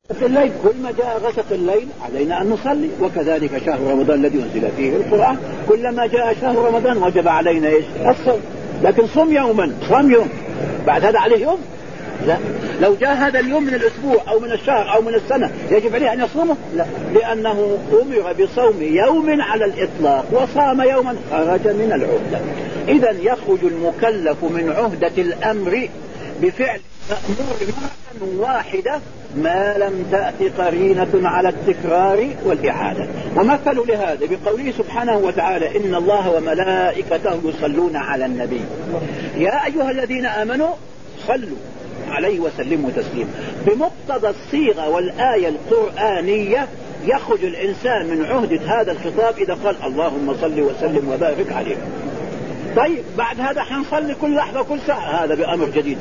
في الليل كل ما جاء غسق الليل علينا أن نصلي، وكذلك شهر رمضان الذي أنزل فيه القرآن كلما جاء شهر رمضان وجب علينا إيش؟ الصوم. لكن صم يوما صم يوم بعد هذا عليه يوم؟ لا. لو جاء هذا اليوم من الأسبوع أو من الشهر أو من السنة يجب عليه أن يصومه؟ لا، لأنه أمر بصوم يوم على الإطلاق وصام يوما خرج من العهدة. إذا يخرج المكلف من عهدة الأمر بفعل مأمور مرة واحدة ما لم تأتي قرينة على التكرار والإعادة. ومثل لهذا بقوله سبحانه وتعالى إن الله وملائكته يصلون على النبي يا أيها الذين آمنوا صلوا عليه وسلموا تسليما. بمقتضى الصيغة والآية القرآنية يخرج الإنسان من عهدة هذا الخطاب إذا قال اللهم صل وسلم وبارك عليه. طيب بعد هذا حنصلي كل لحظة كل ساعة، هذا بأمر جديد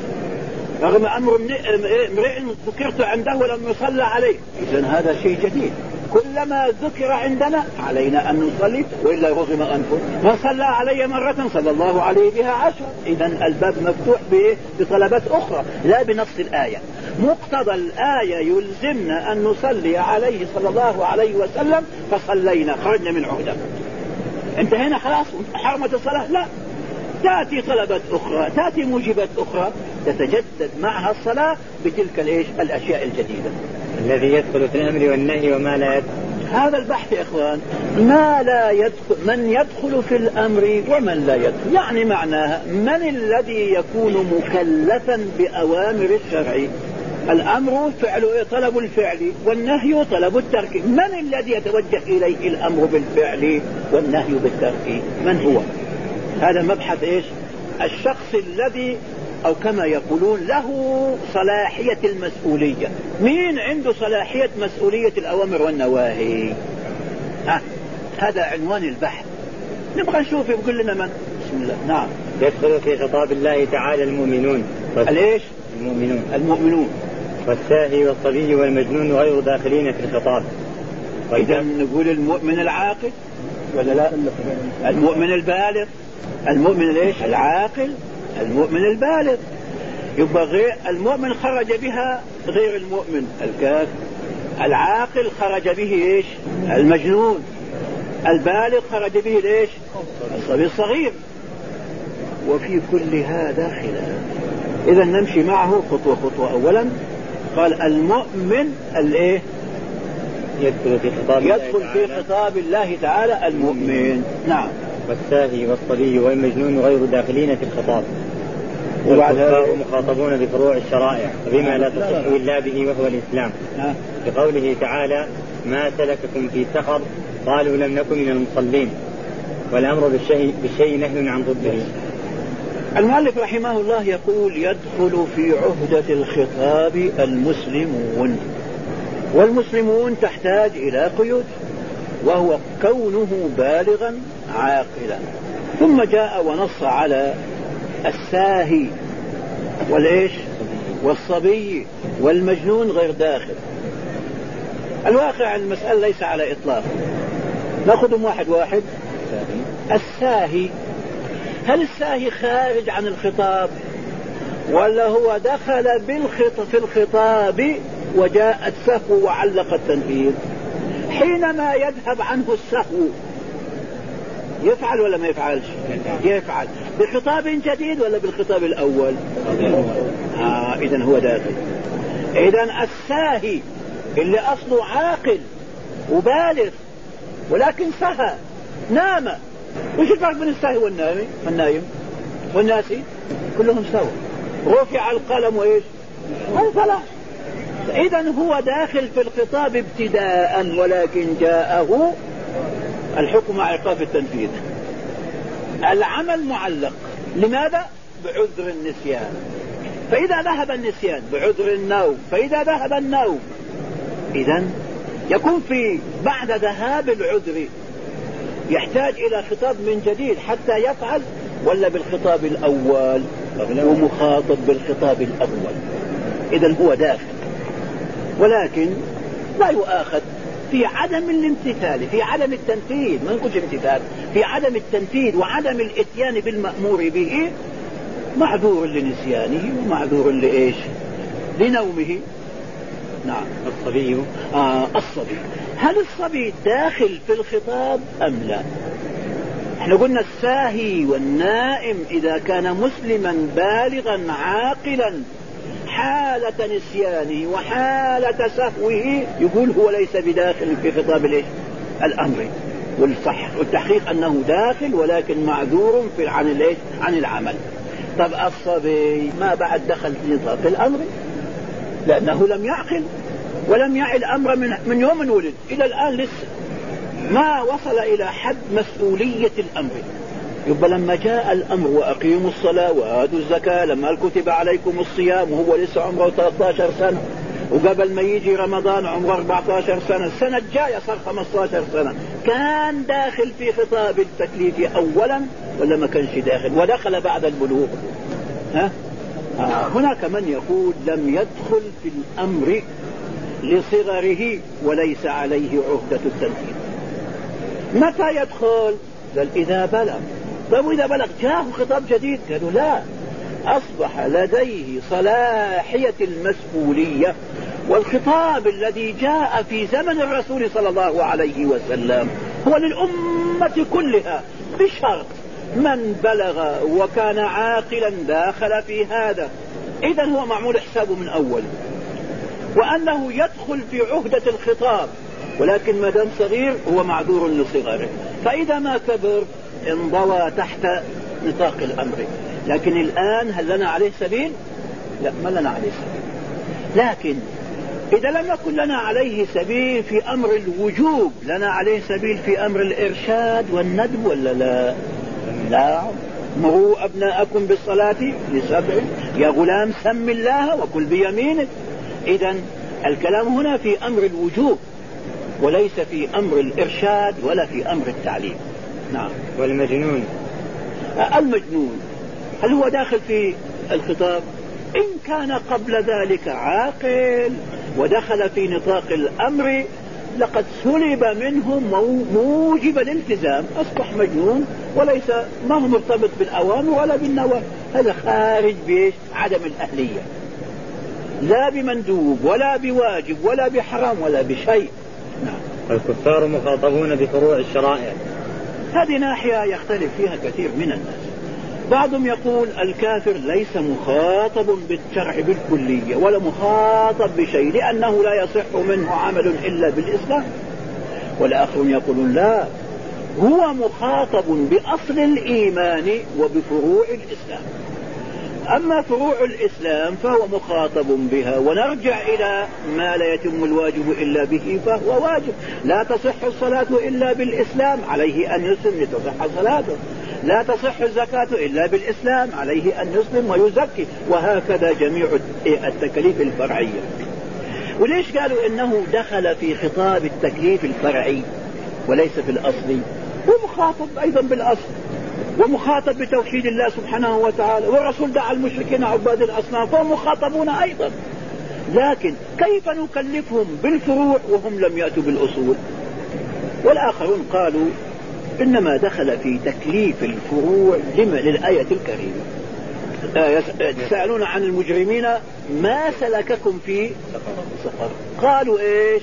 رغم أمر امرئ ذكرت عنده ولم يصلى عليه. إذن هذا شيء جديد. كلما ذكر عندنا علينا أن نصلي، وإلا رغم أنفه من صلى علي مرة صلى الله عليه بها 10. إذن الباب مفتوح بطلبات أخرى لا بنص الآية. مقتضى الآية يلزمنا أن نصلي عليه صلى الله عليه وسلم فصلينا خرجنا من عهده. انتهينا خلاص حرمت الصلاة؟ لا، تأتي طلبات أخرى، تأتي موجبات أخرى تتجدد معها الصلاة بتلك الأشياء الجديدة. الذي يدخل في الأمر والنهي وما لا يدخل، هذا البحث يا إخوان. ما لا يدخل، من يدخل في الأمر ومن لا يدخل، يعني معناها من الذي يكون مكلفا بأوامر الشرع. الأمر فعل طلب الفعل والنهي طلب الترك. من الذي يتوجه إليه الأمر بالفعل والنهي بالترك؟ من هو؟ هذا مبحث إيش؟ الشخص الذي أو كما يقولون له صلاحية المسؤولية. مين عنده صلاحية مسؤولية الأوامر والنواهي؟ هذا عنوان البحث. نبغى نشوف يقول لنا من. بسم الله. نعم. يدخل في خطاب الله تعالى المؤمنون. الإيش؟ المؤمنون والساهي والصبي والمجنون غير داخلين في الخطاب. إذا نقول المؤمن العاقل ولا لا؟ المؤمن البالغ، المؤمن ليش؟ العاقل، المؤمن البالغ. يبقى غير المؤمن خرج بها غير المؤمن الكافر. العاقل خرج به ايش؟ المجنون. البالغ خرج به ليش؟ الصبي الصغير. وفي كل هذا خلاف. إذا نمشي معه خطوة خطوة. أولا قال المؤمن الايه؟ يدخل في خطاب الله تعالى المؤمن. نعم. والساهي والصبي والمجنون غير داخلين في الخطاب. والكفار مخاطبون بفروع الشرائع بما لا تصح إلا به وهو الإسلام. بقوله تعالى ما سلككم في سقر قالوا لم نكن من المصلين. والأمر بالشيء نهي عن ضده. المؤلف رحمه الله يقول يدخل في عهدة الخطاب المسلمون. والمسلمون تحتاج إلى قيود، وهو كونه بالغا عاقلا. ثم جاء ونص على الساهي والإيش والصبي والمجنون غير داخل. الواقع المسألة ليس على إطلاق. نأخذهم واحد واحد. الساهي، هل الساهي خارج عن الخطاب ولا هو دخل في الخطاب وجاء السهو وعلق التنفيذ؟ حينما يذهب عنه السهو يفعل ولا ما يفعلش؟ يفعل. بخطاب جديد ولا بالخطاب الأول؟ إذن هو داخل. إذن الساهي اللي أصله عاقل وبالغ ولكن سهى نام. وش الفرق بين الساهي والنايم والناسي؟ كلهم سوا. رفع القلم وإيش؟ خلاص. إذن هو داخل في الخطاب ابتداء، ولكن جاءه الحكم مع إيقاف التنفيذ. العمل معلق. لماذا؟ بعذر النسيان. فإذا ذهب النسيان بعذر النوم، فإذا ذهب النوم إذن يكون في بعد ذهاب العذر يحتاج إلى خطاب من جديد حتى يفعل، ولا بالخطاب الأول ومخاطب بالخطاب الأول. إذن هو داخل، ولكن لا يؤاخذ في عدم الامتثال، في عدم التنفيذ. ما نقولش امتثال، في عدم التنفيذ وعدم الاتيان بالمأمور به. معذور لنسيانه ومعذور لإيش؟ لنومه. نعم. الصبي. الصبي، هل الصبي داخل في الخطاب أم لا؟ احنا قلنا الساهي والنائم إذا كان مسلما بالغا عاقلا حالة نسيانه وحالة سهوه يقول هو ليس بداخل في خطاب الأمر، والتحقيق أنه داخل ولكن معذور عن العمل. طب الصبي ما بعد دخل في نطاق الأمر لأنه لم يعقل ولم يعي الأمر من يوم ولد إلى الآن لسه ما وصل إلى حد مسؤولية الأمر. يبقى لما جاء الأمر وأقيموا الصلاة وآتوا الزكاة لما كتب عليكم الصيام وهو لسه عمره 13 سنة، وقبل ما يجي رمضان عمره 14 سنة، السنة الجاية صار 15 سنة، كان داخل في خطاب التكليف أولا ولا ما كانش داخل ودخل بعد البلوغ؟ هناك من يقول لم يدخل في الأمر لصغره وليس عليه عهدة التنفيذ. متى يدخل؟ قال إذا بلغ. طيب إذا بلغ جاءه خطاب جديد؟ قالوا لا، أصبح لديه صلاحية المسؤولية، والخطاب الذي جاء في زمن الرسول صلى الله عليه وسلم هو للأمة كلها بشرط من بلغ وكان عاقلا داخل في هذا، إذن هو معمول حسابه من أول، وأنه يدخل في عهدة الخطاب، ولكن ما دام صغير هو معذور لصغره، فإذا ما كبر انضوى تحت نطاق الأمر. لكن الآن هل لنا عليه سبيل؟ لا، ما لنا عليه سبيل. لكن إذا لم يكن لنا عليه سبيل في أمر الوجوب، لنا عليه سبيل في أمر الإرشاد والندب ولا لا؟ لا. مروا أبناءكم بالصلاة ل7، يا غلام سم الله وكل بيمينك. إذن الكلام هنا في أمر الوجوب وليس في أمر الإرشاد ولا في أمر التعليم. نعم. والمجنون، المجنون هل هو داخل في الخطاب؟ إن كان قبل ذلك عاقل ودخل في نطاق الأمر لقد سلب منه موجب الالتزام، أصبح مجنون وليس ما هو مرتبط بالأوامر ولا بالنواهي، هذا خارج بعدم الأهلية، لا بمندوب ولا بواجب ولا بحرام ولا بشيء. نعم. الكفار مخاطبون بفروع الشرائع، هذه ناحية يختلف فيها كثير من الناس. بعضهم يقول الكافر ليس مخاطب بالشرع بالكلية ولا مخاطب بشيء لأنه لا يصح منه عمل إلا بالإسلام، والآخرون يقولون لا، هو مخاطب بأصل الإيمان وبفروع الإسلام، أما فروع الإسلام فهو مخاطب بها، ونرجع إلى ما لا يتم الواجب إلا به فهو واجب. لا تصح الصلاة إلا بالإسلام، عليه أن يسلم لتصح صلاته. لا تصح الزكاة إلا بالإسلام، عليه أن يسلم ويزكي، وهكذا جميع التكاليف الفرعية. وليش قالوا إنه دخل في خطاب التكليف الفرعي وليس في الأصلي؟ هو مخاطب أيضا بالأصل ومخاطب بتوحيد الله سبحانه وتعالى، والرسول دعا المشركين عباد الأصنام فهم مخاطبون أيضا، لكن كيف نكلفهم بالفروع وهم لم يأتوا بالأصول؟ والآخرون قالوا إنما دخل في تكليف الفروع للآية الكريمة. يسألون عن المجرمين ما سلككم في سقر؟ قالوا إيش؟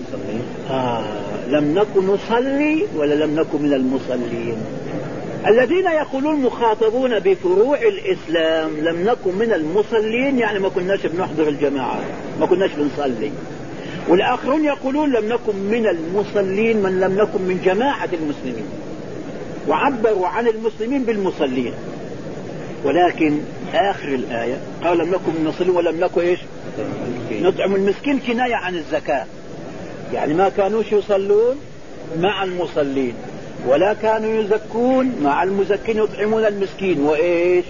لم نكن نصلي ولا لم نكن من المصلين. الذين يقولون مخاطبون بفروع الإسلام لم نكن من المصلين، يعني ما كناش بنحضر الجماعة، ما كناش بنصلي. والآخرون يقولون لم نكن من المصلين من لم نكن من جماعة المسلمين، وعبروا عن المسلمين بالمصلين. ولكن آخر الآية قال لم نكن من المصلين ولم نكن إيش؟ نطعم المسكين، كناية عن الزكاة، يعني ما كانوش يصلون مع المصلين ولا كانوا يزكون مع المزكين، يطعمون المسكين وإيش؟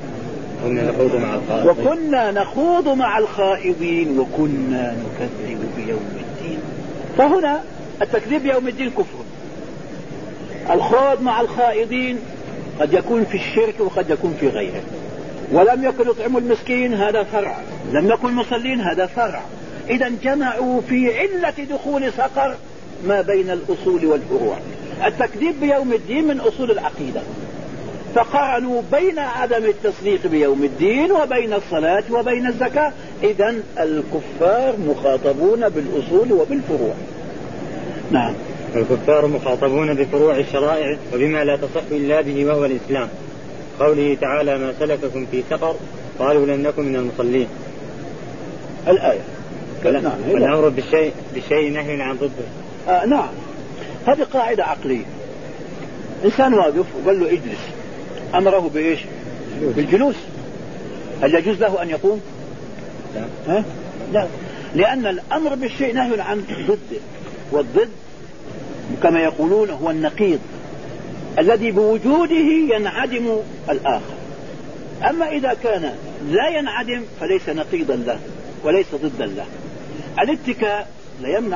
وكنا نخوض مع الخائضين وكنا نكذب بيوم الدين. فهنا التكذيب بيوم الدين كفر. الخوض مع الخائضين قد يكون في الشرك وقد يكون في غيره. ولم يكن يطعم المسكين هذا فرع، لم يكن مصلين هذا فرع. إذا جمعوا في علة دخول سقر ما بين الأصول والفروع. التكذيب بيوم الدين من أصول العقيدة، فقارنوا بين عدم التصديق بيوم الدين وبين الصلاة وبين الزكاة. إذن الكفار مخاطبون بالأصول وبالفروع. نعم. الكفار مخاطبون بفروع الشرائع وبما لا تصح إلا به وهو الإسلام. قوله تعالى ما سلككم في سقر قالوا لم نكن من المصلين الآية. نعم. والأمر بالشيء نهي عن ضده. نعم. هذه قاعدة عقلية. إنسان واقف وقال له اجلس أمره بإيش؟ بالجلوس. هل يجوز له أن يقوم؟ لا. لا، لأن الأمر بالشيء نهي عن ضده، والضد كما يقولون هو النقيض الذي بوجوده ينعدم الآخر. أما إذا كان لا ينعدم فليس نقيضا له وليس ضدا له. الاتكاء لا يمنع،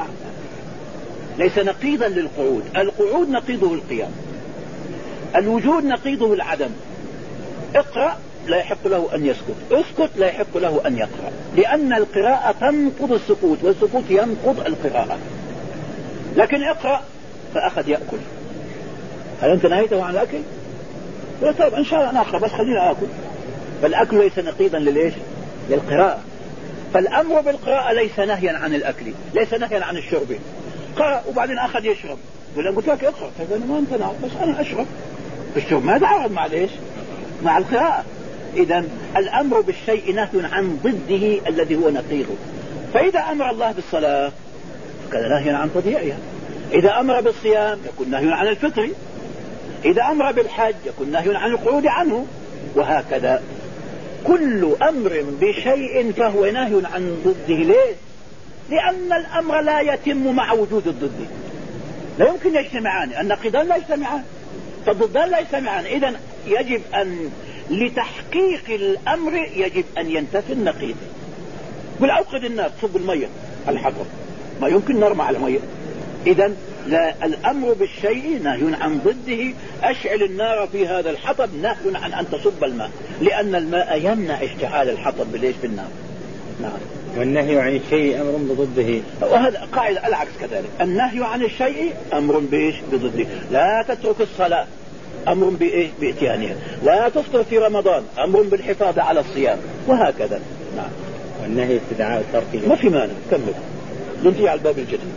ليس نقيضا للقعود. القعود نقيضه القيام، الوجود نقيضه العدم. اقرأ لا يحق له أن يسكت، اسكت لا يحق له أن يقرأ، لأن القراءة تنقض السكوت والسكوت ينقض القراءة. لكن اقرأ فأخذ يأكل، هل أنت نهيته عن الأكل؟ طيب إن شاء الله أنا أقرأ بس خليني أكل. فالأكل ليس نقيضا للإيش؟ للقراءة. فالأمر بالقراءة ليس نهيا عن الأكل، ليس نهيا عن الشرب. قرأ وبعدين أخذ يشرب، يقول قلت لك اقرأ، فأنا ما امتنع بس أنا أشرب. الشرب ما يتعارض مع ليش؟ مع القراءة. إذن الأمر بالشيء نهي عن ضده الذي هو نقيضه. فإذا أمر الله بالصلاة فكان نهي عن تضييعها، إذا أمر بالصيام يكون نهي عن الفطر، إذا أمر بالحج يكون نهي عن القعود عنه، وهكذا. كل أمر بشيء فهو نهي عن ضده. ليه؟ لأن الأمر لا يتم مع وجود الضد، لا يمكن يجتمعان، النقيضان لا يجتمعان، فالضدان لا يجتمعان. إذن يجب أن لتحقيق الأمر يجب أن ينتفي النقيض. بالأوقد النار تصب المية على الحطب، ما يمكن نار مع المية. إذن لا، الأمر بالشيء نهي عن ضده. أشعل النار في هذا الحطب نهي عن أن تصب الماء، لأن الماء يمنع اشتعال الحطب بالليش بالنار. نعم. والنهي عن الشيء أمر بضده. وهذا قاعدة العكس كذلك، النهي عن الشيء أمر بإيش؟ بضده. لا تترك الصلاة، أمر بإيش؟ بإتيانها. لا تفطر في رمضان، أمر بالحفاظ على الصيام، وهكذا. نعم. والنهي استدعاء الترك. ما في مانع، كمل ننتهي على الباب الجديد.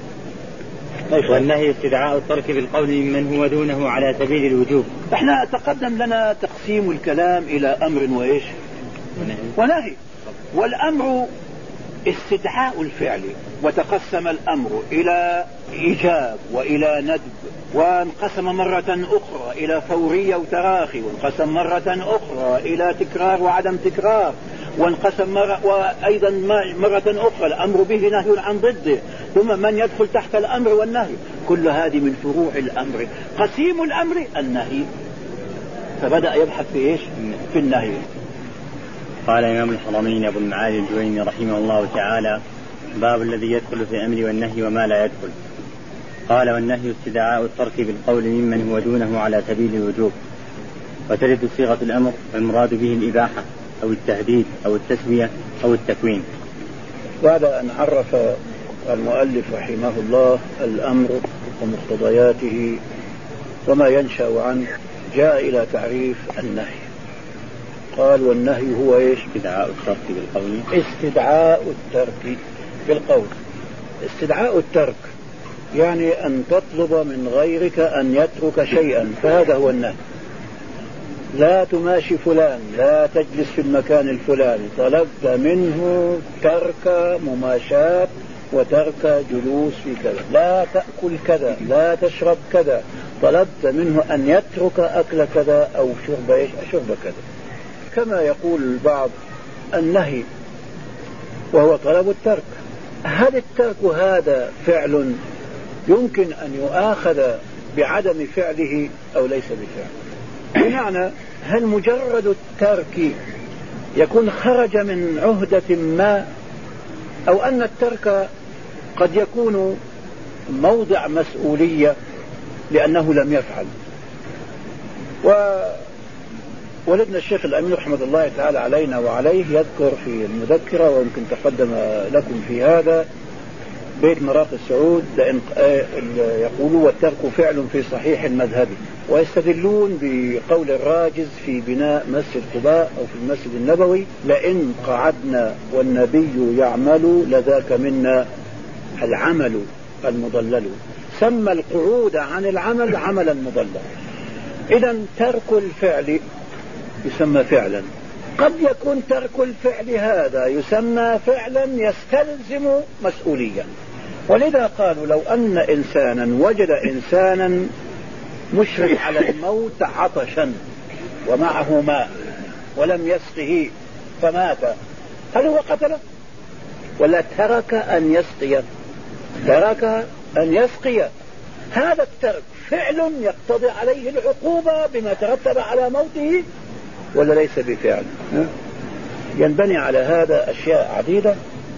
والنهي استدعاء الترك بالقول ممن هو دونه على سبيل الوجوب. احنا تقدم لنا تقسيم الكلام إلى أمر وإيش؟ ونهي. والأمر استدعاء الفعل، وتقسم الأمر إلى إيجاب وإلى ندب، وانقسم مرة أخرى إلى فورية وتراخي، وانقسم مرة أخرى إلى تكرار وعدم تكرار، وانقسم وأيضا مرة أخرى الأمر به نهي عن ضده، ثم من يدخل تحت الأمر والنهي. كل هذه من فروع الأمر. قسيم الأمر النهي، فبدأ يبحث في إيش؟ في النهي. قال إمام الحرمين أبو المعالي الجويني رحمه الله تعالى: باب الذي يدخل في الأمر والنهي وما لا يدخل. قال: والنهي استدعاء الترك بالقول ممن هو دونه على سبيل الوجوب. وترد صيغة الأمر والمراد به الإباحة أو التهديد أو التسوية أو التكوين. بعد أن عرف المؤلف رحمه الله الأمر ومقتضياته وما ينشأ عنه، جاء إلى تعريف النهي. قال: والنهي هو إيش؟ استدعاء الترك بالقول. استدعاء الترك بالقول. استدعاء الترك يعني أن تطلب من غيرك أن يترك شيئا، فهذا هو النهي. لا تماشي فلان، لا تجلس في المكان الفلاني، طلبت منه ترك مماشاة وترك جلوس في كذا. لا تأكل كذا، لا تشرب كذا، طلبت منه أن يترك أكل كذا أو شرب كذا. كما يقول البعض النهي وهو طلب الترك. هل الترك هذا فعل يمكن أن يؤاخذ بعدم فعله أو ليس بفعل؟ بمعنى هل مجرد الترك يكون خرج من عهدة ما، أو أن الترك قد يكون موضع مسؤولية لأنه لم يفعل. ولدنا الشيخ الأمين رحمة الله تعالى علينا وعليه يذكر في المذكرة، ويمكن تقدم لكم في هذا، بيت مرافق السعود لأن يقولوا والترك فعل في صحيح المذهب، ويستدلون بقول الراجز في بناء مسجد قباء أو في المسجد النبوي: لئن قعدنا والنبي يعمل لذاك منا العمل المضلل. سمى القعود عن العمل عملا مضللا. إذا ترك الفعل يسمى فعلا. قد يكون ترك الفعل هذا يسمى فعلا يستلزم مسؤوليا، ولذا قالوا لو أن إنسانا وجد إنسانا مشرف على الموت عطشا ومعه ماء ولم يسقه فمات، هل هو قتله ولا ترك أن يسقي؟ ترك أن يسقي. هذا الترك فعل يقتضي عليه العقوبة بما ترتب على موته ولا ليس بفعل؟ ينبني على هذا أشياء عديدة،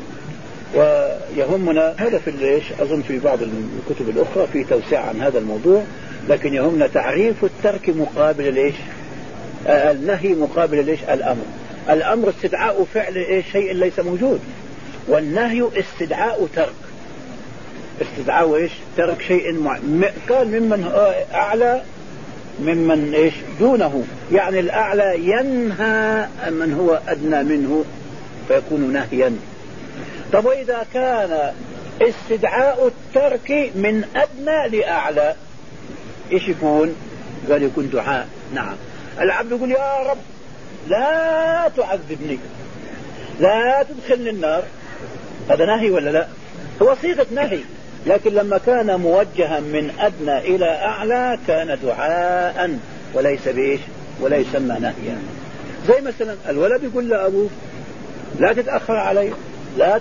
ويهمنا هذا في ليش أظن في بعض الكتب الأخرى في توسيع عن هذا الموضوع، لكن يهمنا تعريف الترك مقابل ليش النهي مقابل ليش الأمر. الأمر استدعاء فعل شيء ليس موجود، والنهي استدعاء ترك، استدعاء ترك شيء كان ممن أعلى ممن دونه، يعني الأعلى ينهى من هو أدنى منه فيكون نهيا. طب وإذا كان استدعاء الترك من أدنى لأعلى إيش يكون؟ قال يكون دعاء. نعم، العبد يقول يا رب لا تعذبني، لا تدخلني النار، هذا نهي ولا لا؟ هو صيغة نهي، لكن لما كان موجها من أدنى إلى أعلى كان دعاء وليس بإيش ولا يسمى نهيا. زي مثلا الولد يقول لأبوه لا تتأخر علي، لا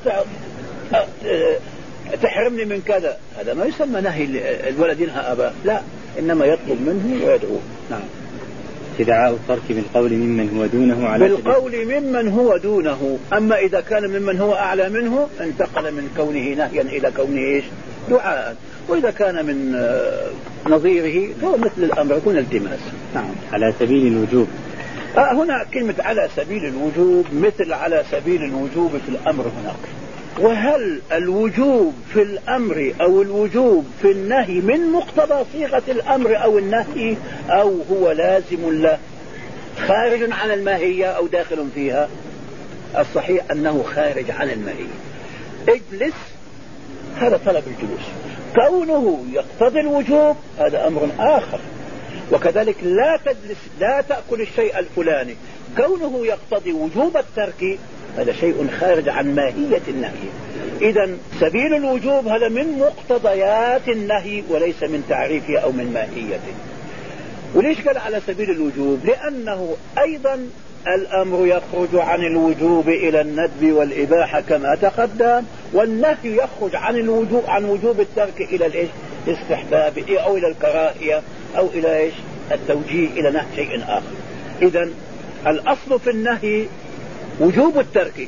تحرمني من كذا، هذا ما يسمى نهي. الولد ينهى أباه، لا، إنما يطلب منه ويدعوه. نعم. استدعاء الترك بالقول ممن هو دونه على بالقول ممن هو دونه. أما إذا كان ممن هو أعلى منه انتقل من كونه نهيا إلى كونه دعاء، وإذا كان من نظيره فهو مثل الأمر يكون التماس. نعم. على سبيل الوجوب. هنا كلمة على سبيل الوجوب مثل على سبيل الوجوب في الأمر هناك. وهل الوجوب في الأمر أو الوجوب في النهي من مقتضى صيغة الأمر أو النهي، أو هو لازم له خارج عن الماهية أو داخل فيها؟ الصحيح أنه خارج عن الماهية. اجلس، هذا طلب الجلوس، كونه يقتضي الوجوب هذا أمر آخر. وكذلك لا تجلس، لا تأكل الشيء الفلاني، كونه يقتضي وجوب الترك هذا شيء خارج عن ماهية النهي. إذا سبيل الوجوب هذا من مقتضيات النهي وليس من تعريفه أو من ماهيته. وليش قال على سبيل الوجوب؟ لأنه أيضا الأمر يخرج عن الوجوب إلى الندب والإباحة كما تقدم، والنهي يخرج عن وجوب الترك إلى الاستحباب أو إلى الكراهية أو إلى التوجيه إلى نهي شيء آخر. إذا الأصل في النهي وجوب الترك،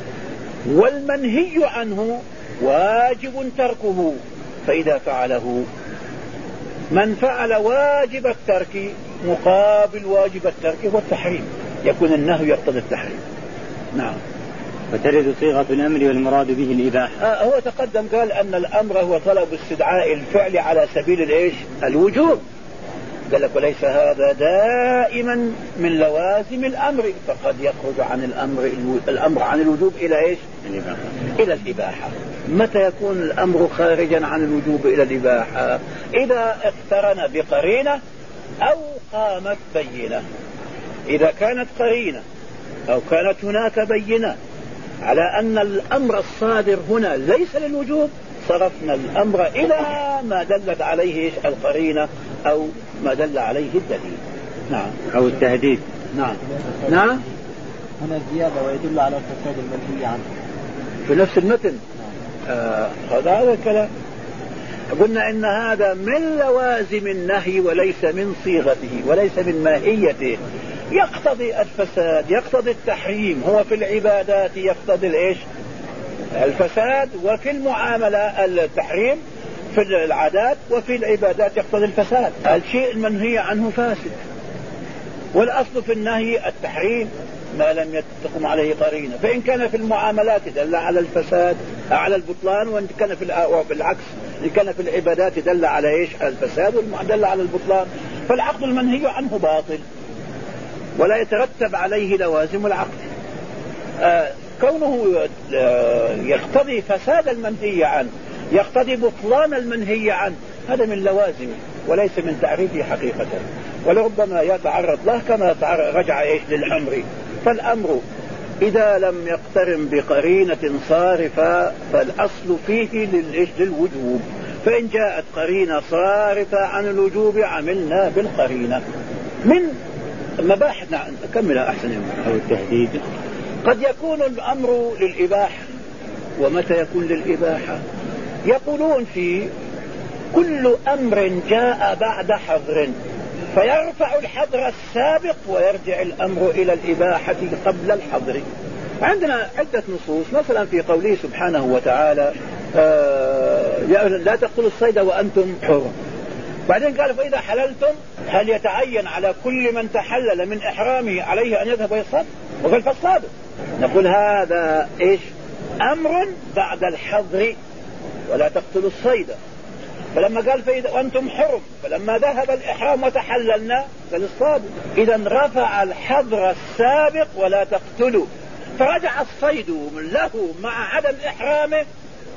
والمنهي عنه واجب تركه. فإذا فعله من فعل واجب الترك مقابل واجب الترك هو التحريم، يكون النهي يقتضي التحريم. نعم. فترد صيغة الأمر والمراد به الإباحة. هو تقدم قال أن الأمر هو طلب استدعاء الفعل على سبيل الوجوب. قال لك وليس هذا دائما من لوازم الأمر، فقد يخرج عن الأمر عن الوجوب إلى الإباحة. إلى الإباحة. متى يكون الأمر خارجا عن الوجوب إلى الإباحة؟ إذا اقترن بقرينة أو قامت بينة. إذا كانت قرينة أو كانت هناك بينة على أن الأمر الصادر هنا ليس للوجوب، صرفنا الأمر إلى ما دلت عليه القرينة أو ما دل عليه الدليل. نعم. أو التهديد. نعم. نعم. هنا زيادة ويدل على الفساد المنهي عنه في نفس المتن. هذا الكلام قلنا إن هذا من لوازم النهي وليس من صيغته وليس من ماهيته. يقتضي الفساد، يقتضي التحريم. هو في العبادات يقتضي الفساد، وفي المعاملة التحريم، في العادات وفي العبادات يقتضي الفساد. الشيء المنهي عنه فاسد، والأصل في النهي التحريم، ما لم تقم عليه قرينة. فإن كان في المعاملات دل على الفساد على البطلان، وإن كان بالعكس إن كان في العبادات دل على إيش؟ على الفساد، والمعدل على البطلان. فالعقد المنهي عنه باطل ولا يترتب عليه لوازم العقد. كونه يقتضي فساد المنهي عنه يقتضي بطلان المنهي عنه، هذا من لوازمه وليس من تعريفه حقيقة، ولربما يتعرض له كما رجع إيش للأمر. فالأمر إذا لم يقترن بقرينة صارفة فالأصل فيه للوجوب، فإن جاءت قرينة صارفة عن الوجوب عملنا بالقرينة. من مباحثنا كملها أحسن أو التهديد. قد يكون الأمر للإباحة. ومتى يكون للإباحة؟ يقولون في كل أمر جاء بعد حظر فيرفع الحظر السابق ويرجع الأمر إلى الإباحة قبل الحظر. عندنا عدة نصوص، مثلا في قوله سبحانه وتعالى لا تقتلوا الصيد وأنتم حرم. بعدين قال فإذا حللتم هل يتعين على كل من تحلل من إحرامه عليه أن يذهب ويصطاد؟ وقال فاصطادوا. نقول هذا إيش؟ أمر بعد الحظر ولا تقتلوا الصيد. فلما قال فإذا وأنتم حرم، فلما ذهب الإحرام وتحللنا قال اصطادوا. إذا رفع الحظر السابق ولا تقتلوا، فرجع الصيد له مع عدم إحرامه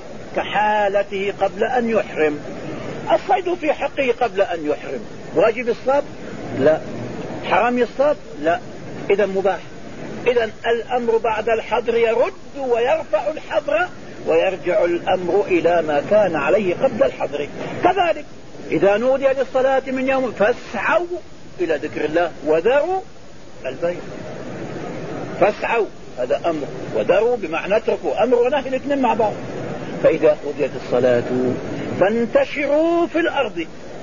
كحالته قبل أن يحرم. الصيد في حقه قبل أن يحرم واجب الصيد؟ لا. حرام يصطاد؟ لا. إذا مباح. إذا الأمر بعد الحظر يرد ويرفع الحظر ويرجع الأمر إلى ما كان عليه قبل الحظر. كذلك إذا نودي للصلاة من يوم فاسعوا إلى ذكر الله وذروا البيع. فاسعوا هذا أمر، وذروا بمعنى اتركوا، أمر ونهي الاثنين مع بعض. فإذا قضيت الصلاة فانتشروا في الأرض.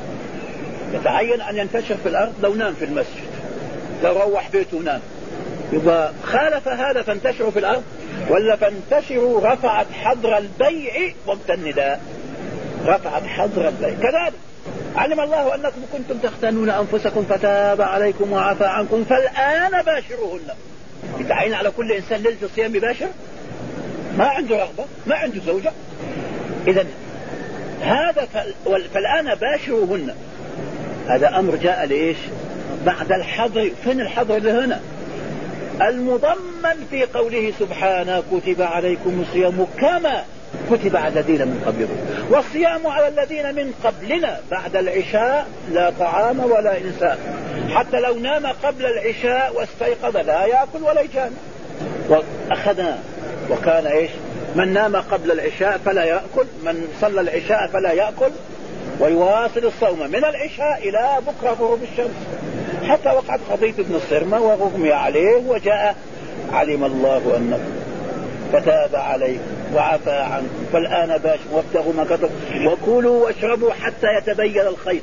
يتعين أن ينتشر في الأرض لو نام في المسجد، لو روح بيته نام، يبقى خالف هذا فانتشروا في الأرض، ولا فانتشروا رفعت حظر البيع وقت النداء، رفعت حظر البيع. كذلك علم الله أنكم كنتم تختنون أنفسكم فتاب عليكم وعفى عنكم فالآن باشروهن. يتعين على كل إنسان ليلة الصيام يباشر؟ ما عنده رغبة، ما عنده زوجة. إذن هذا فالآن باشروهن، هذا أمر جاء لإيش؟ بعد الحظر. فين الحظر اللي هنا؟ المضمن في قوله سبحانه كتب عليكم الصيام كما كتب على الذين من قبلكم، والصيام على الذين من قبلنا بعد العشاء لا طعام ولا إنسان، حتى لو نام قبل العشاء واستيقظ لا يأكل ولا يجامع. وأخذنا وكان إيش؟ من نام قبل العشاء فلا يأكل، من صلى العشاء فلا يأكل، ويواصل الصوم من العشاء إلى بكرة غروب الشمس، حتى وقعت قضية ابن الصرمة وغمي عليه وجاء علم الله أنه فتاب عليكم وعفى عنكم فالآن باشروا وابتغوا ما كتب وكلوا واشربوا حتى يتبين الخيط.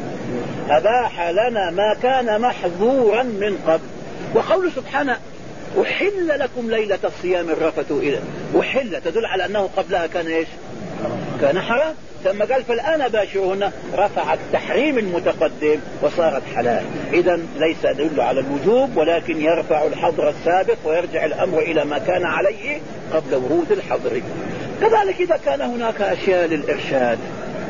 أباح لنا ما كان محظورا من قبل. وقول سبحانه أحل لكم ليلة الصيام الرفث إلى، أحل تدل على أنه قبلها كان إيش؟ كان حرام. ثم قال فالآن باشرهن، رفع التحريم المتقدم وصارت حلال. إذن ليس يدل على الوجوب، ولكن يرفع الحظر السابق ويرجع الأمر إلى ما كان عليه قبل ورود الحظر. كذلك إذا كان هناك أشياء للإرشاد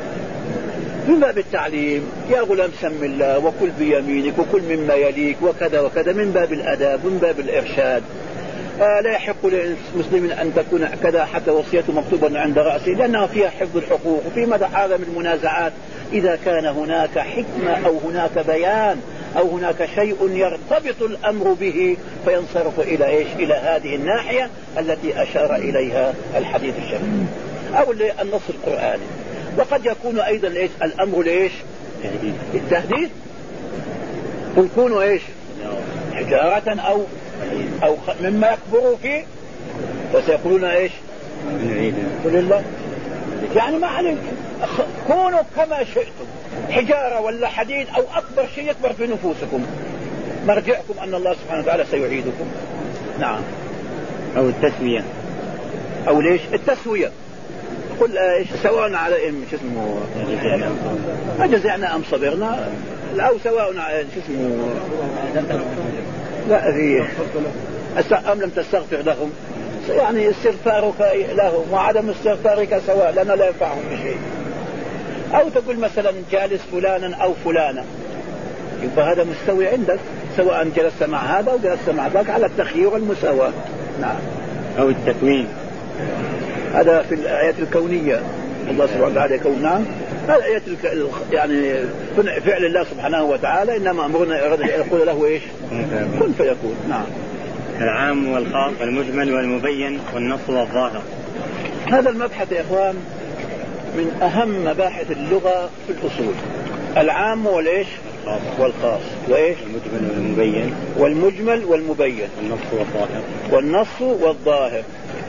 من باب التعليم، يا غلام سم الله وكل بيمينك وكل مما يليك وكذا وكذا، من باب الأداب من باب الإرشاد. لا يحق للمسلم أن تكون كذا حتى وصيته مكتوبا عند رأسه، لأنها فيها حفظ الحقوق وفي مدى عدم المنازعات. إذا كان هناك حكمة أو هناك بيان أو هناك شيء يرتبط الأمر به فينصرف إلى إيش؟ إلى هذه الناحية التي أشار إليها الحديث الشريف أو النص القرآني. وقد يكون أيضا إيش؟ الأمر لإيش؟ التهديد. قل كونوا إيش؟ حجارة أو مما يكبروا فيه فسيقولون إيش؟ قل الله. يعني ما عليك، كونوا كما شئتم، حجارة ولا حديد أو أكبر شيء يكبر في نفوسكم، مرجعكم أن الله سبحانه وتعالى سيعيدكم. نعم. أو التسوية، أو ليش التسوية؟ قل إيش؟ سواء على شو اسمه أجزعنا أم صبرنا، أو سواء على شو اسمه لا في أم لم تستغفر لهم؟ يعني استغفارك لهم وعدم استغفارك سواء، لأنه لا ينفعهم بشيء. أو تقول مثلا جالس فلانا أو فلانة، يبقى هذا مستوي عندك، سواء جلست مع هذا أو جلست مع ذاك، على التخيير والمساواة. نعم. أو التكوين، هذا في الآيات الكونية، الله سبحانه وتعالى يكون. نعم. الآيات يعني فعل الله سبحانه وتعالى، إنما أمرنا يقول له إيش؟ كن فيكون. نعم. العام والخاص، المجمل والمبين، والنص والظاهر. هذا المبحث يا إخوان من أهم مباحث اللغة في الأصول. العام والإيش؟ والخاص، وإيش؟ المجمل والمبين، والمجمل والمبين، والنص والظاهر، والنص والظاهر.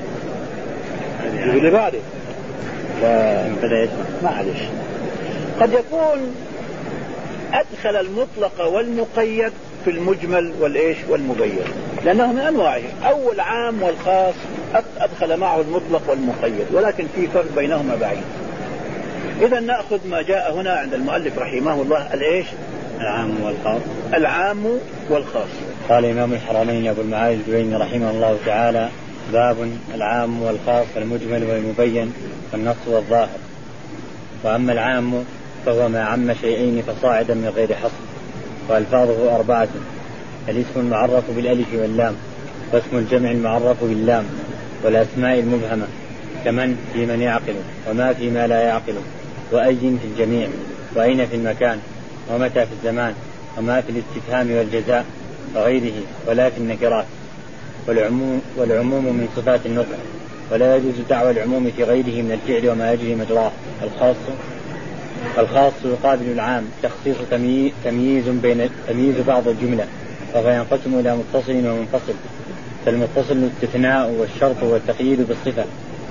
اللي بعده لا معلش، قد يكون أدخل المطلق والمقيد في المجمل والإيش والمبين، لأنه من أنواعه. أول عام والخاص أدخل معه المطلق والمقيد، ولكن في فرق بينهما بعيد. إذا نأخذ ما جاء هنا عند المؤلف رحمه الله، الإيش؟ العام والخاص. العام والخاص. قال إمام الحرمين أبو المعالي الجويني رحمه الله تعالى: باب العام والخاص، المجمل والمبين، والنص والظاهر. وأما العام فهو ما عم شيئين فصاعدا من غير حصر، وألفاظه 4: الاسم المعرف بالألف واللام، واسم الجمع المعرف باللام، والأسماء المبهمة، كمن في من يعقل، وما في ما لا يعقل، وأي في الجميع، وأين في المكان، ومتى في الزمان، وما في الاستفهام والجزاء وغيره، ولا في النكرات. والعموم من صفات النطق، ولا يجوز دعوى العموم في غيره من الفعل وما يجري مجراه. الخاص يقابل العام، تخصيص تمييز بعض الجملة، فهو ينقسم إلى متصل ومنفصل. فالمتصل الاستثناء والشرط والتقييد بالصفة.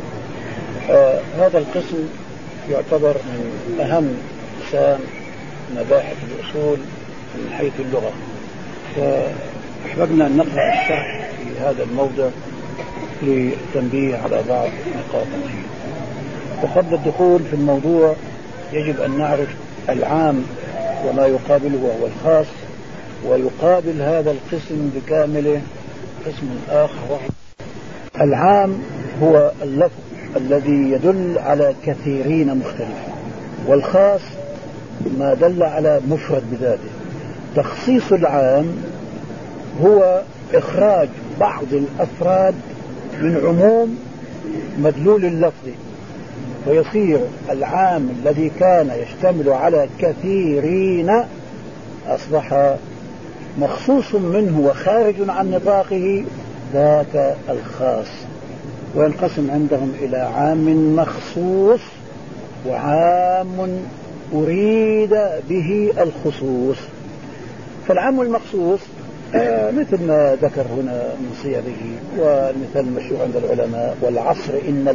هذا القسم يعتبر من أهم أقسام مباحث الأصول من حيث اللغة، فأحببنا أن نقرأ الشرح في هذا الموضع للتنبيه على بعض نقاط فيه. وقبل الدخول في الموضوع يجب أن نعرف العام وما يقابله وهو الخاص، ويقابل هذا القسم بكامله قسم آخر. العام هو اللفظ الذي يدل على كثيرين مختلفين، والخاص ما دل على مفرد بذاته. تخصيص العام هو إخراج بعض الأفراد من عموم مدلول اللفظ، ويصير العام الذي كان يشتمل على كثيرين أصبح مخصوص منه وخارج عن نطاقه، ذاك الخاص. وينقسم عندهم إلى عام مخصوص وعام أريد به الخصوص. فالعام المخصوص مثل ما ذكر هنا من صيغه، والمثال المشهور عند العلماء: والعصر إن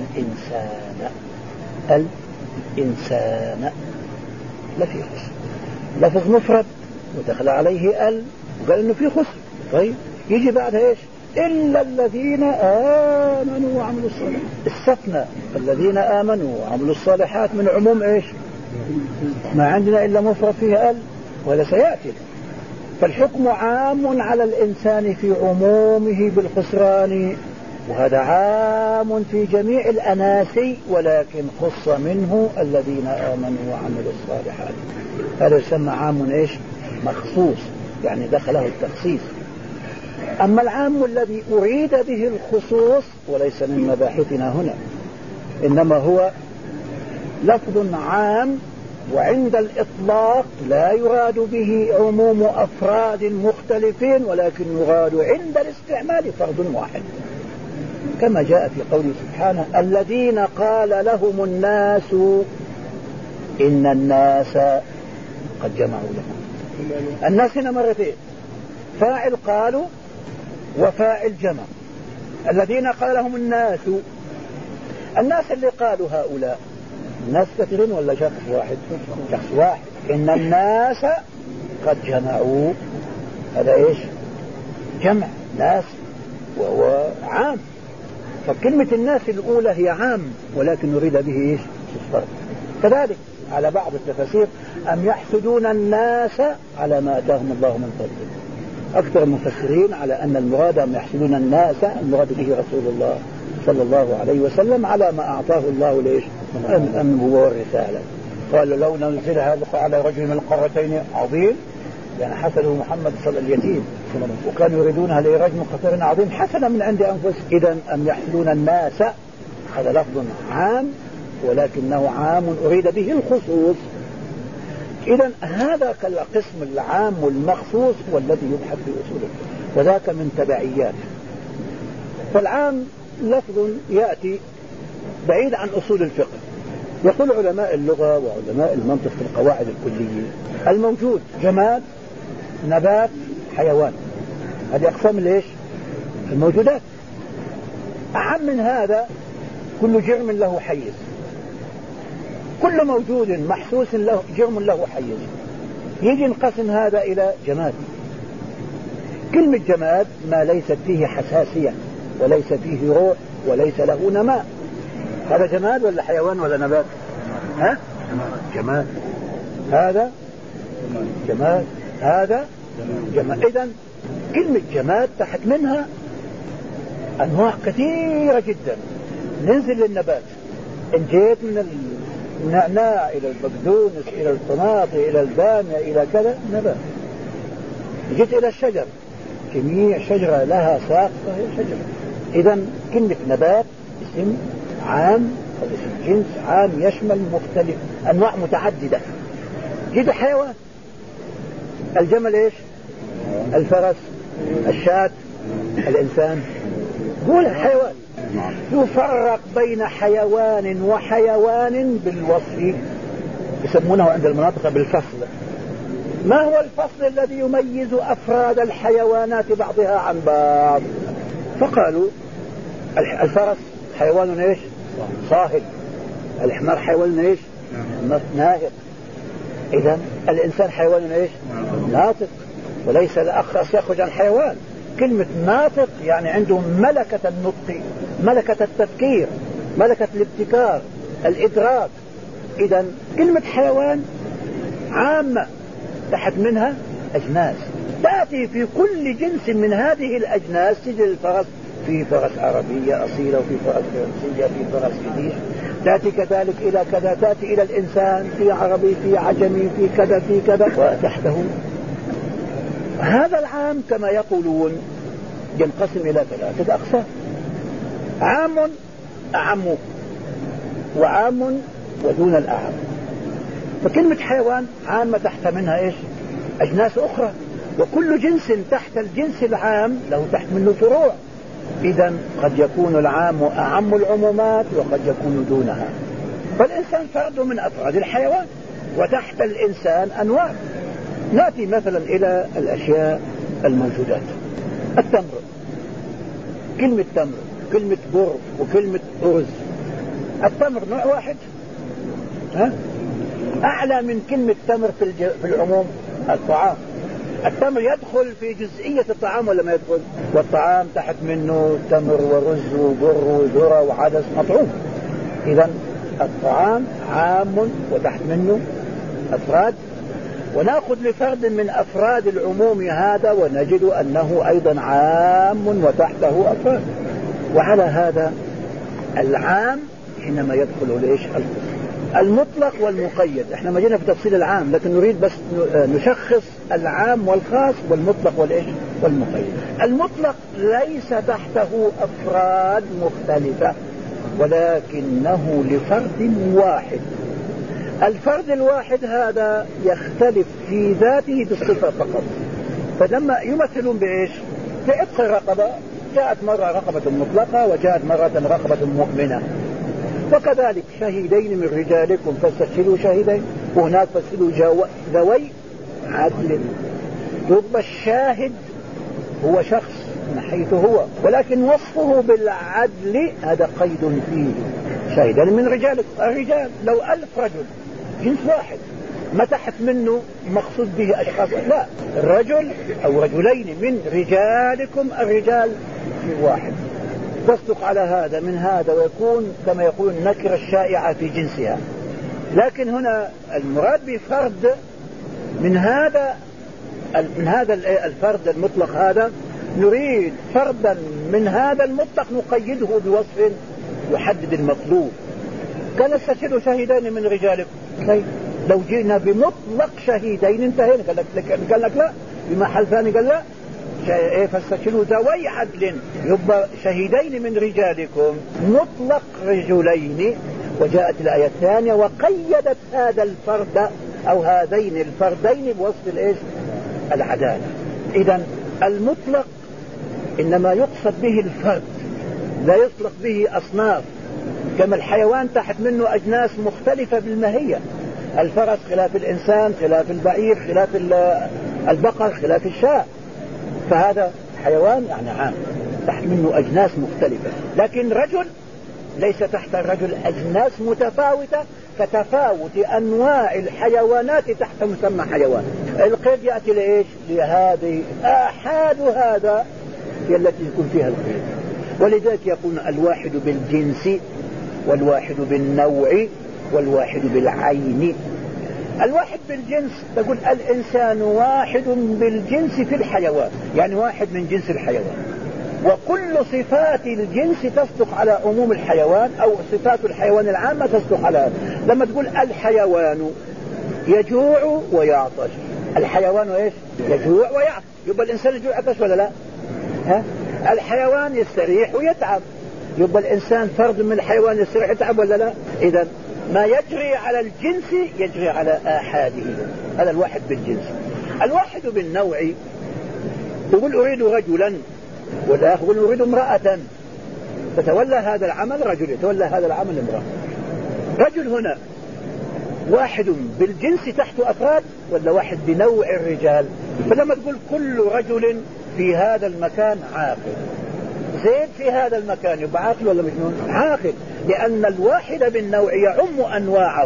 الإنسان لفي خسر. لفظ مفرد ودخل عليه وقال إنه في خسر. طيب يجي بعد إيش؟ إلا الذين آمنوا وعملوا الصالحات. استثنى الذين آمنوا وعملوا الصالحات من عموم إيش؟ ما عندنا إلا مفرد فيه ولا سيأتي. فالحكم عام على الإنسان في عمومه بالخسران، وهذا عام في جميع الأناس، ولكن خص منه الذين آمنوا وعملوا الصالحات. هذا يسمى عام إيش؟ مخصوص، يعني دخله التخصيص. أما العام الذي أريد به الخصوص وليس من مباحثنا هنا، إنما هو لفظ عام، وعند الإطلاق لا يراد به عموم أفراد مختلفين، ولكن يراد عند الاستعمال فرد واحد، كما جاء في قوله سبحانه: الذين قال لهم الناس إن الناس قد جمعوا لهم. الناس هنا مرتين، فاعل قالوا وفاعل جمع. الذين قال لهم الناس اللي قالوا هؤلاء الناس كثيرين ولا شخص واحد؟ شخص واحد. إن الناس قد جمعوا، هذا إيش؟ جمع ناس وهو عام. فكلمة الناس الأولى هي عام، ولكن نريد به إيش؟ الفرق. كذلك على بعض التفاسير: أم يحسدون الناس على ما أتاهم الله من فضله. أكثر المفسرين على أن المراد ما يحسدون الناس المراد به رسول الله صلى الله عليه وسلم على ما أعطاه الله ليش النبوة والرسالة. قال لو نزل هذا على رجل من القرتين عظيم، يعني حسده محمد صلى اليتيم، وكانوا يريدونها لرجل قصير عظيم حسنا من عند أنفسهم. إذن أم يحسدون الناس هذا لفظ عام ولكنه عام أريد به الخصوص. إذن هذا القسم العام والمخصوص هو الذي يبحث في أصوله، وذاك من تبعيات. فالعام لفظ يأتي بعيد عن أصول الفقه. يقول علماء اللغة وعلماء المنطق في القواعد الكلية الموجود جماد نبات حيوان، هذه أقسام ليش الموجودات. أعم من هذا كل جرم له حيز، كل موجود محسوس له جرم له حيز. يجي نقسم هذا إلى جماد. كلمة جماد ما ليست فيه حساسية وليس فيه روح وليس له نماء، هذا جماد ولا حيوان ولا نبات؟ ها؟ جماد. هذا جماد، هذا جماد. إذن كلمة جماد تحت منها أنواع كثيرة جدا. ننزل للنبات، إن جيت من النعناع إلى البقدونس إلى الطماطم إلى البامية إلى كذا نبات. جيت إلى الشجر، جميع شجرة لها ساق فهي شجرة. إذن كلمة نبات اسم عام أو اسم جنس عام يشمل مختلف أنواع متعددة. جيت حيوان، الجمل إيش؟ الفرس، الشاة، الإنسان، هو الحيوان. يفرق بين حيوان وحيوان بالوصف، يسمونه عند المناطق بالفصل. ما هو الفصل الذي يميز أفراد الحيوانات بعضها عن بعض؟ فقالوا الفرس حيوان ايش؟ صاهد. الحمار حيوان ايش؟ ناهق. إذن الإنسان حيوان ايش؟ ناطق، وليس الأخرس يخرج عن حيوان. كلمة ناطق يعني عنده ملكة النطق، ملكة التفكير، ملكة الابتكار، الإدراك. إذن كلمة حيوان عامة تحت منها أجناس، تأتي في كل جنس من هذه الأجناس. تجي الفرس في فرس عربية أصيلة وفي فرس فرنسية في فرس جديد، تأتي كذلك إلى كذا، تأتي إلى الإنسان في عربي في عجمي في كذا في كذا، وتحته هذا العام كما يقولون ينقسم إلى 3 أقسام: عام أعم وعام ودون الأعم. فكلمة حيوان عامة تحت منها إيش؟ أجناس أخرى، وكل جنس تحت الجنس العام له تحت منه فروع. إذن قد يكون العام أعم العمومات وقد يكون دونها. فالإنسان فرد من أفراد الحيوان، وتحت الإنسان أنواع. نأتي مثلا إلى الأشياء الموجودات. التمر، كلمة تمر، كلمة بر وكلمة أرز. التمر نوع واحد، ها؟ أعلى من كلمة تمر في العموم الطعام. التمر يدخل في جزئية الطعام ولا ما يدخل؟ والطعام تحت منه تمر ورز وبر وذرة وعدس مطعوم. إذن الطعام عام وتحت منه أفراد، ونأخذ لفرد من أفراد العموم هذا ونجد أنه أيضا عام وتحته أفراد. وعلى هذا العام حينما يدخل ليش المطلق والمقيد. احنا ما جينا في تفصيل العام، لكن نريد بس نشخص العام والخاص والمطلق والايش والمقيد. المطلق ليس تحته أفراد مختلفة، ولكنه لفرد واحد. الفرد الواحد هذا يختلف في ذاته بالصفة فقط. فلما يمثلون بإيش؟ في عتق رقبة، جاءت مرة رقبة مطلقة وجاءت مرة رقبة مؤمنة. وكذلك شهيدين من رجالكم فاستشهدوا شهيدين، وهناك فاستشهدوا ذوي عدل. يبقى الشاهد هو شخص من حيث هو، ولكن وصفه بالعدل هذا قيد فيه. شهيدين من رجالكم، الرجال لو 1000 رجل جنس واحد ما تحت منه مقصود به أشخاص، لا، الرجل أو رجلين من رجالكم، الرجال في واحد. تصدق على هذا من هذا، ويكون كما يقول النكرة الشائعة في جنسها. لكن هنا المراد بفرد من هذا من هذا الفرد المطلق هذا نريد فردا من هذا المطلق نقيده بوصف يحدد المطلوب. كان استشهدوا شهيدين من رجالكم، لو جئنا بمطلق شهيدين انتهينا. قال لك لا، بمحل ثاني قال لا، فاستشهدوا ذوي عدل، يبقى شهيدين من رجالكم مطلق رجلين. وجاءت الآية الثانية وقيدت هذا الفرد أو هذين الفردين بوصف العدالة. إذن المطلق إنما يقصد به الفرد، لا يطلق به أصناف، كما الحيوان تحت منه أجناس مختلفة بالماهية، الفرس خلاف الإنسان، خلاف البعير، خلاف البقر، خلاف الشاة، فهذا حيوان يعني عام تحت منه أجناس مختلفة. لكن رجل ليس تحت الرجل أجناس متفاوتة كتفاوت أنواع الحيوانات تحت مسمى حيوان. القيد يأتي لإيش؟ لهذه آحاد هذا هي التي يكون فيها القيد. ولذلك يكون الواحد بالجنس والواحد بالنوع والواحد بالعين. الواحد بالجنس تقول الإنسان واحد بالجنس في الحيوان، يعني واحد من جنس الحيوان، وكل صفات الجنس تصدق على عموم الحيوان، أو صفات الحيوان العامة تصدق على هذا. لما تقول الحيوان يجوع ويعطش، الحيوان ايش؟ يجوع ويعطش، يبقى الإنسان يجوع ويعطش ولا لا؟ ها؟ الحيوان يستريح ويتعب، يبقى الإنسان فرد من الحيوان يستريح ويتعب ولا لا؟ إذا ما يجري على الجنس يجري على آحاده، هذا الواحد بالجنس. الواحد بالنوع تقول أريد رجلا، والآخر يقول أريد امرأة، تتولى هذا العمل رجل، يتولى هذا العمل امرأة. رجل هنا واحد بالجنس تحت أفراد ولا واحد بنوع الرجال؟ فلما تقول كل رجل في هذا المكان عاقل، زيد في هذا المكان يبقى عاقل ولا مجنون؟ عاقل، لأن الواحد بالنوع يعم أنواعه.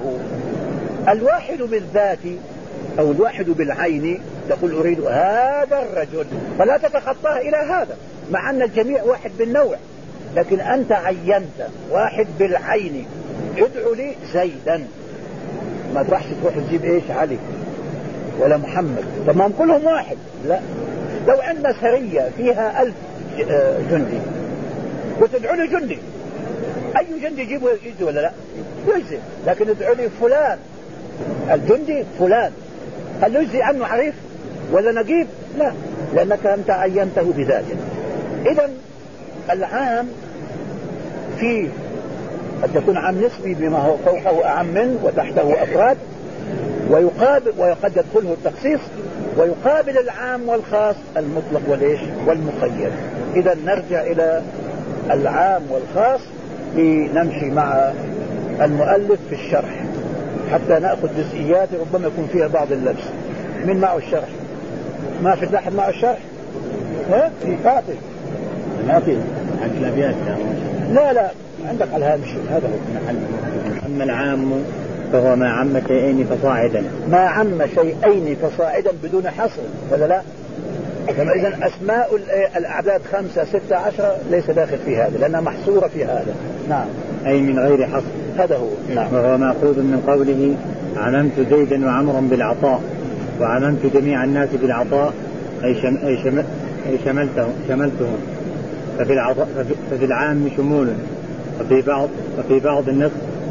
الواحد بالذات أو الواحد بالعين تقول أريد هذا الرجل، فلا تتخطاه إلى هذا، مع أن الجميع واحد بالنوع، لكن أنت عينت واحد بالعين، ادعو لي زيدا، ما تروحش تروح تجيب إيش علي ولا محمد، تمام كلهم واحد. لا، لو عندنا سرية فيها 1000 جندي وتدعو لي جندي، أي جندي يجيبه يجي ولا لا؟ يجزي، لكن ادعو لي فلان الجندي فلان، هل يجزي عنه عريف ولا نجيب؟ لا، لأنك أنت عينته بذاته. إذن العام فيه قد يكون عام نسبي بما هو فوقه أعم منه وتحته أفراد، ويقابل وقد يدخله التخصيص، ويقابل العام والخاص المطلق والإيش والمقيد. إذا نرجع إلى العام والخاص لنمشي مع المؤلف في الشرح حتى نأخذ جزئيات ربما يكون فيها بعض اللبس. من معه الشرح؟ ما في أحد معه الشرح؟ ها؟ في فاتح نعطيه عن الأبيات. لا عندك على هذا الشيء، هذا هو. أما العام فهو ما عم شيئين فصاعدا، ما عم شيئين فصاعدا بدون حصر ولا لا؟ إذن أسماء الأعداد 5 6 10 ليس داخل في هذا لأنها محصورة في هذا. نعم، أي من غير حصر، هذا هو. نعم. وهو مأخوذ من قوله عممت زيدا وعمرا بالعطاء، وعممت جميع الناس بالعطاء أي شملتهم. ففي العام شمول، وفي بعض النسخ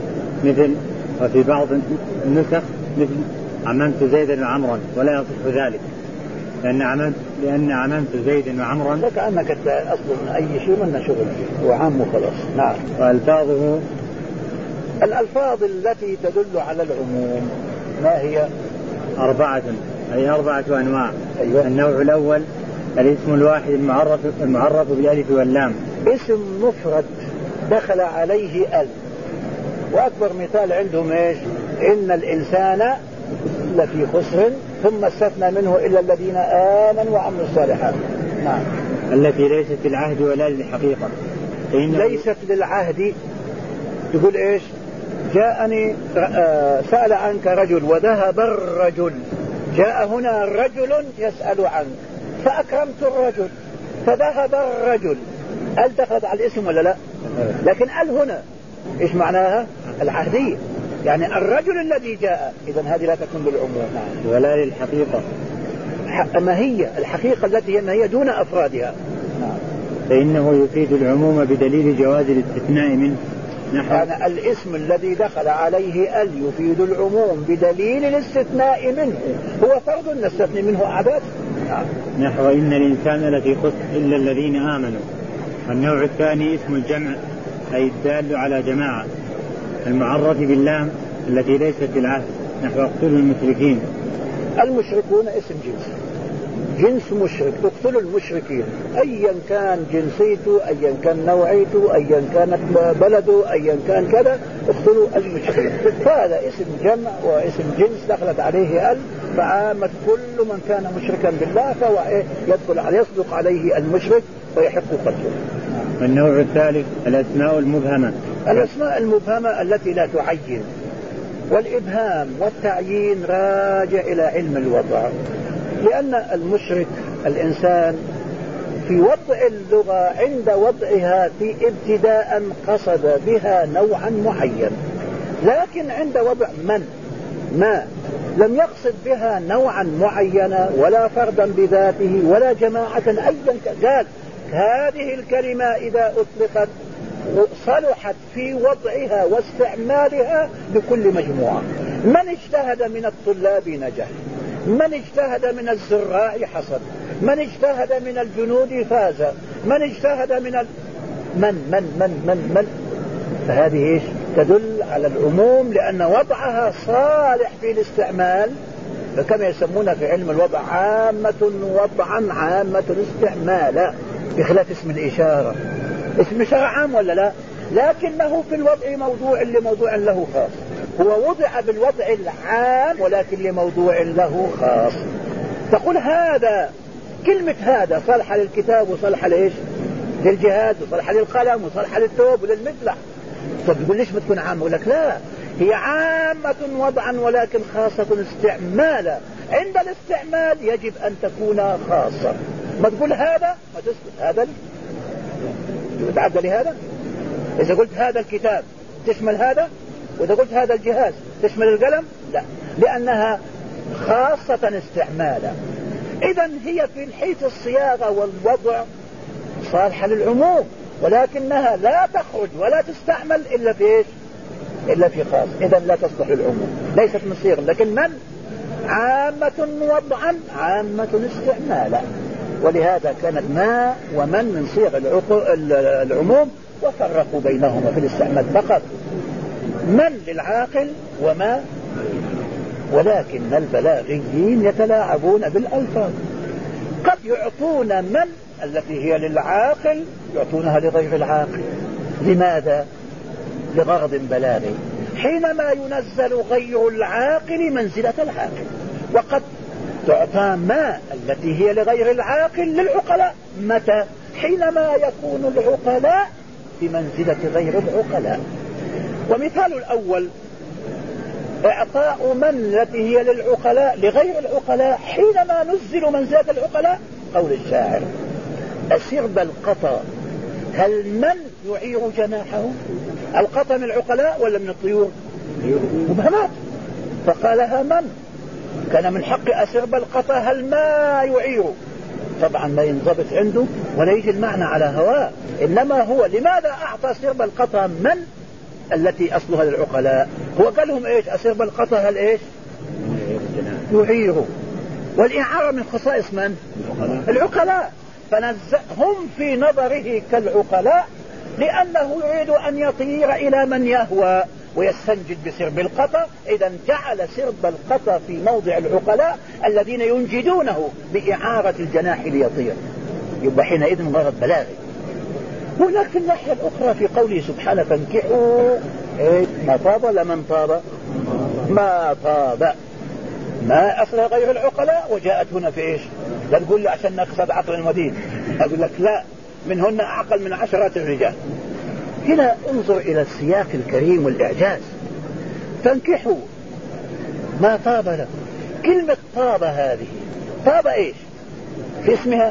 مثل عممت زيدا وعمرا، ولا يصح ذلك لأن عممت زيدا وعمرا كأنك أصلا أي شيء من شغل هو عام وخلاص. نعم. وألفاظه الألفاظ التي تدل على العموم ما هي؟ 4، أي 4 أنواع. أيوة. النوع الأول الاسم الواحد المعرف بالألف واللام، اسم مفرد دخل عليه ألف، وأكبر مثال عندهم إيش؟ إن الإنسان لفي خسر، ثم استثنى منه إلا الذين آمنوا وعملوا الصالحات. نعم. التي ليست للعهد ولا للحقيقة. ليست للعهد تقول إيش؟ جاءني سأل عنك رجل وذهب الرجل، جاء هنا رجل يسأل عنك فأكرمت الرجل فذهب الرجل، هل دخلت على الاسم ولا لا؟ لكن هنا إيش معناها؟ العهدية، يعني الرجل الذي جاء، إذن هذه لا تكون بالعموم. ولا للحقيقة، ماهية، الحقيقة التي هي ماهية دون أفرادها. فإنه يفيد العموم بدليل جواز الاستثناء منه. يعني الاسم الذي دخل عليه ال يفيد العموم بدليل الاستثناء منه، هو فرض نستثني منه أعداد. نحو إن الإنسان لفي خسر إلا الذين آمنوا. النوع الثاني اسم الجمع أي الدال على جماعة المعرف باللام التي ليست بالعهد، نحو اقتلوا المشركين. المشركون اسم جنس مشرك، اقتلوا المشركين ايا كان جنسيته، ايا كان نوعيته، ايا كانت بلده، ايا كان كذا، اقتلوا المشركين. فهذا اسم جمع واسم جنس دخلت عليه ال، فعامت كل من كان مشركا بالله فهو يدخل عليه، يصدق عليه المشرك ويحق قتله. النوع الثالث الأسماء المبهمة. الأسماء المبهمة التي لا تعين، والإبهام والتعيين راجع إلى علم الوضع، لأن المشرك الإنسان في وضع اللغة عند وضعها في ابتداء قصد بها نوعا معين، لكن عند وضع ما لم يقصد بها نوعا معينا ولا فردا بذاته ولا جماعة أيا قال هذه الكلمة إذا أطلقت صلحت في وضعها واستعمالها لكل مجموعة. من اجتهد من الطلاب نجح، من اجتهد من الزراع حصد، من اجتهد من الجنود فاز، من اجتهد من فهذه ايش تدل على العموم، لأن وضعها صالح في الاستعمال، فكما يسمون في علم الوضع عامة وضعا عامة استعمالا، بخلاف اسم الإشارة. اسم الإشارة عام ولا لا؟ لكنه في الوضع موضوع لموضوع له خاص، هو وضع بالوضع العام ولكن لموضوع له خاص. تقول هذا، كلمة هذا صالحة للكتاب وصالحة لإيش؟ للجهاد، وصالحة للقلم، وصالحة للثوب وللمذبح. طب تقول ليش ما تكون عامة؟ أقول لك لا، هي عامة وضعا ولكن خاصة استعمالا، عند الاستعمال يجب أن تكون خاصة. ما تقول هذا ما تسكت، هذا تعدى لهذا. إذا قلت هذا الكتاب تشمل هذا، وإذا قلت هذا الجهاز تشمل القلم، لا، لأنها خاصة استعمالا. إذن هي في حيث الصياغة والوضع صالحة للعموم، ولكنها لا تخرج ولا تستعمل إلا في إيش؟ إلا في خاص. إذن لا تصلح للعموم، ليست من صيغ، لكن من عامة وضعا عامة استعمالا، ولهذا كانت ما ومن من صيغ العموم، وفرقوا بينهما في الاستعمال فقط. من للعاقل وما، ولكن البلاغيين يتلاعبون بالألفاظ، قد يعطون من التي هي للعاقل يعطونها لغير العاقل. لماذا؟ لغرض بلاغي، حينما ينزل غير العاقل منزلة العاقل. وقد تعطى ما التي هي لغير العاقل للعقلاء، متى؟ حينما يكون العقلاء بمنزلة غير العقلاء. ومثال الأول إعطاء من التي هي للعقلاء لغير العقلاء حينما نزل منزلة العقلاء، قول الشاعر: أسرب القطا هل من يعير جناحه؟ القطا من العقلاء ولا من الطيور؟ مبهمات، فقالها من. كان من حق أسرب القطا هل ما يعير، طبعا ما ينضبط عنده ولا يجي المعنى على هواه، إنما هو لماذا أعطى سرب القطا من التي أصلها للعقلاء؟ هو قال لهم إيش؟ أسرب القطا هل إيش؟ يعيره. والإعارة من خصائص من؟ العقلاء. فنزهم في نظره كالعقلاء، لأنه يريد أن يطير إلى من يهوى ويستنجد بسرب القطا. إذا جعل سرب القطا في موضع العقلاء الذين ينجدونه بإعارة الجناح ليطير، يبقى حينئذ غرض بلاغي. هناك في الناحية الأخرى في قوله سبحانه: فانكحوا ما طاب لمن طاب ما طاب، ما أصلها غير العقلاء وجاءت هنا في إيش؟ لا تقول لي عشان نقصد عقل المدين، أقول لك لا، منهن أعقل من عشرات الرجال. هنا انظر إلى السياق الكريم والإعجاز. فانكحوا ما طاب لكم. كلمة طاب هذه، طاب إيش؟ في اسمها،